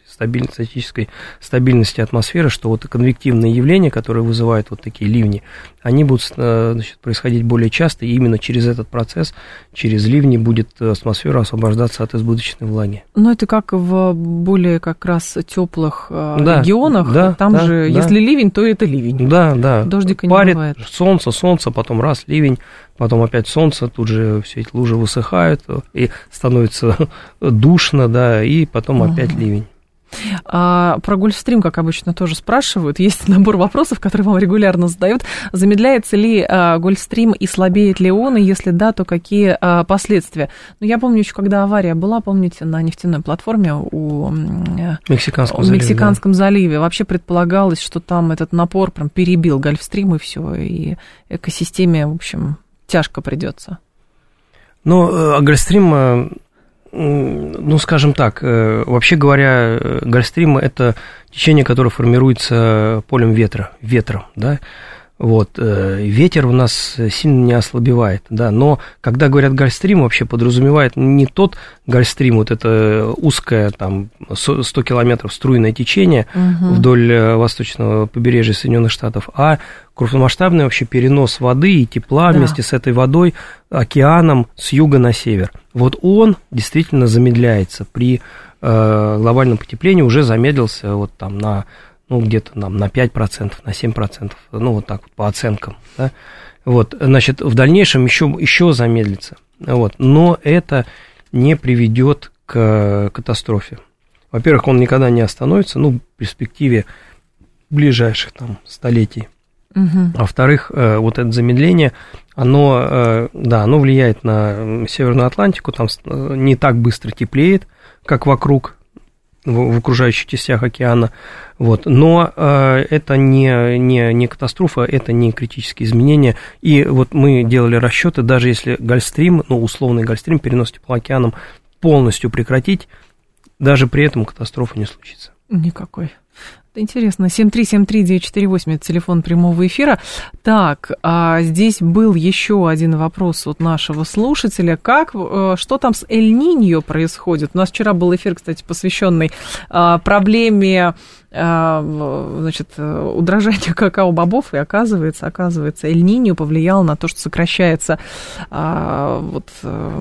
стабиль, статической стабильности атмосферы, что вот конвективные явления, которые вызывают вот такие ливни, они будут, значит, происходить более часто, и именно через этот процесс, через ливни будет атмосфера освобождаться от избыточной влаги. Но это как в более как раз теплых да, регионах, да, там да, же, да. если ливень, то это ливень. Да, да. Дождика не Парит, бывает. солнце, солнце, потом раз, ливень, потом опять солнце, тут же все эти лужи высыхают, и становится душно, да, и потом угу. опять ливень. А, про Гольфстрим, как обычно, тоже спрашивают. Есть набор вопросов, которые вам регулярно задают. Замедляется ли а, Гольфстрим и слабеет ли он, и если да, то какие а, последствия? Ну, я помню еще, когда авария была, помните, на нефтяной платформе у Мексиканском, у заливе, Мексиканском да. заливе. Вообще предполагалось, что там этот напор прям перебил Гольфстрим, и все, и экосистеме, в общем, тяжко придется. Ну, а Гольфстрим... Ну, скажем так, вообще говоря, Гольфстрим – это течение, которое формируется полем ветра, ветром, да, вот, ветер у нас сильно не ослабевает, да, но когда говорят Гольфстрим, вообще подразумевает не тот Гольфстрим, вот это узкое, там, сто километров струйное течение угу. вдоль восточного побережья Соединенных Штатов, а крупномасштабный вообще перенос воды и тепла да. вместе с этой водой океаном с юга на север. Вот он действительно замедляется при э, глобальном потеплении, уже замедлился вот там на, ну, где-то там, на пять процентов, на семь процентов, ну, вот так вот по оценкам, да. Вот, значит, в дальнейшем еще, еще замедлится, вот, но это не приведет к катастрофе. Во-первых, он никогда не остановится, ну, в перспективе ближайших там столетий. Uh-huh. А во-вторых, вот это замедление, оно, да, оно влияет на Северную Атлантику, там не так быстро теплеет, как вокруг, в окружающих частях океана, вот, но это не, не, не катастрофа, это не критические изменения, и вот мы делали расчеты, даже если Гольфстрим, ну, условный Гольфстрим, перенос тепла океаном полностью прекратить, даже при этом катастрофа не случится. Никакой. Интересно, семь три семь три девять четыре восемь, это телефон прямого эфира. Так, а здесь был еще один вопрос от нашего слушателя. Как, что там с Эль-Ниньо происходит? У нас вчера был эфир, кстати, посвященный а, проблеме а, значит, удорожания какао-бобов, и оказывается, оказывается, Эль-Ниньо повлиял на то, что сокращается а, вот,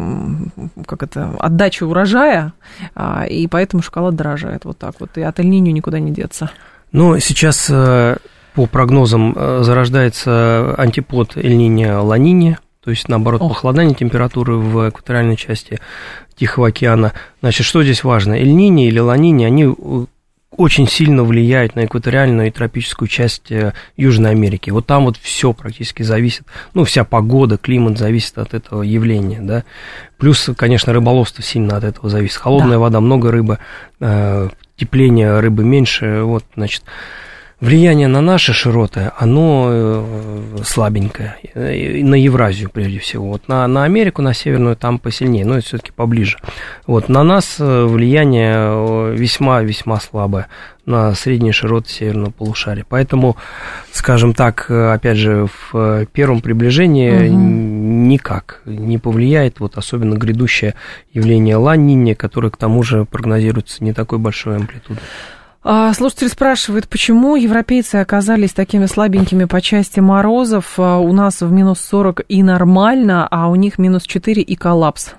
как это, отдача урожая, а, и поэтому шоколад дорожает вот так вот, и от Эль-Ниньо никуда не деться. Ну, сейчас, по прогнозам, зарождается антипод Эль-Ниньо-Ла-Ниньо, то есть, наоборот, Ох. похолодание температуры в экваториальной части Тихого океана. Значит, что здесь важно? Эль-Ниньо или Ла-Ниньо, они очень сильно влияют на экваториальную и тропическую часть Южной Америки. Вот там вот все практически зависит, ну, вся погода, климат зависит от этого явления, да. Плюс, конечно, рыболовство сильно от этого зависит. Холодная да. вода, много рыбы, тепление рыбы меньше, вот, значит, влияние на наши широты, оно слабенькое, на Евразию прежде всего, вот, на, на Америку, на Северную там посильнее, но это все-таки поближе, вот, на нас влияние весьма-весьма слабое, на средние широты северного полушария, поэтому, скажем так, опять же, в первом приближении угу. никак не повлияет, вот, особенно грядущее явление Ла-Ниньо, которое, к тому же, прогнозируется не такой большой амплитудой. Слушатель спрашивает, почему европейцы оказались такими слабенькими по части морозов? У нас в минус сорок и нормально, а у них минус четыре и коллапс.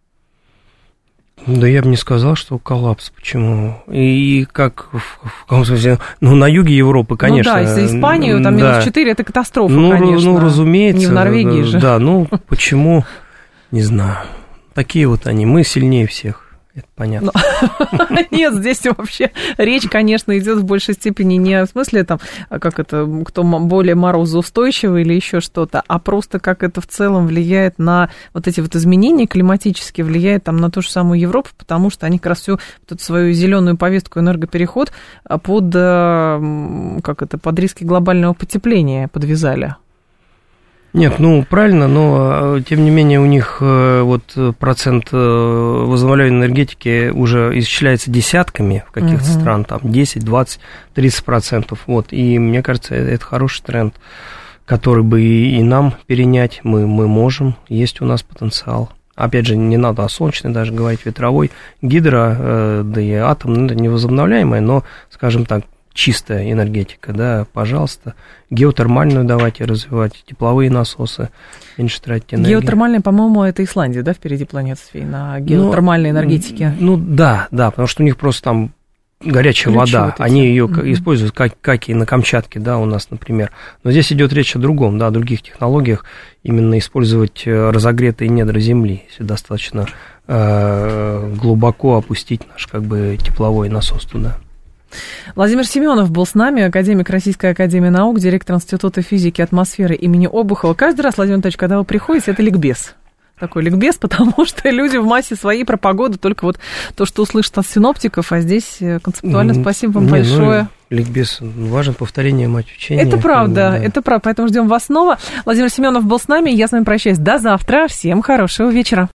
Да я бы не сказал, что коллапс. Почему? И как, в каком смысле, ну, на юге Европы, конечно. Ну да, если Испанию, там да. минус четыре, это катастрофа, ну, конечно. Ну, разумеется. Не в Норвегии да, же. Да, ну, почему, не знаю. Такие вот они, мы сильнее всех. Это понятно. Нет, здесь вообще речь, конечно, идет в большей степени не в смысле, там, как это, кто более морозоустойчивый или еще что-то, а просто как это в целом влияет на вот эти вот изменения климатические, влияет там на ту же самую Европу, потому что они как раз всю вот эту свою зеленую повестку, энергопереход под, как это, под риски глобального потепления подвязали. Нет, ну, правильно, но, тем не менее, у них вот процент возобновляемой энергетики уже исчисляется десятками в каких-то uh-huh. стран, там, десять, двадцать, тридцать процентов, вот, и мне кажется, это хороший тренд, который бы и нам перенять мы, мы можем, есть у нас потенциал. опять же, не надо о солнечной даже говорить, ветровой, гидро, да и атом, ну, это невозобновляемое, но, скажем так, чистая энергетика, да, пожалуйста. Геотермальную давайте развивать, тепловые насосы, меньше тратить энергию. Геотермальная, по-моему, это Исландия, да, впереди планеты своей на геотермальной ну, энергетике? Ну, да, да, потому что у них просто там горячая ключи вода, вот они ее mm-hmm. используют, как, как и на Камчатке, да, у нас, например. Но здесь идет речь о другом, да, о других технологиях, именно использовать разогретые недра Земли, если достаточно э, глубоко опустить наш, как бы, тепловой насос туда. Владимир Семенов был с нами, академик Российской академии наук, директор Института физики и атмосферы имени Обухова. Каждый раз, Владимир Анатольевич, когда вы приходите, это ликбез. Такой ликбез, потому что люди в массе своей про погоду, только вот то, что услышат от синоптиков, а здесь концептуально спасибо вам Не, большое. Ну, ликбез важен, повторение мать учения. Это правда, да. это правда, поэтому ждем вас снова. Владимир Семенов был с нами, я с вами прощаюсь до завтра, всем хорошего вечера.